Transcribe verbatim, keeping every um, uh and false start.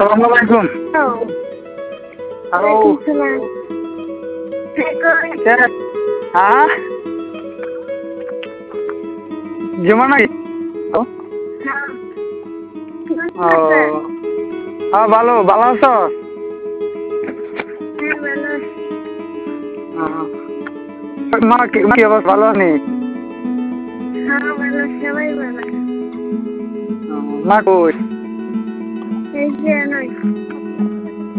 আসসালামু আলাইকুম। হ্যালো। হ্যাঁ যেমন নাকি ও হ্যাঁ ভালো ভালো আছো? মা কি কি অবস্থা ভালো নেই? মা কই?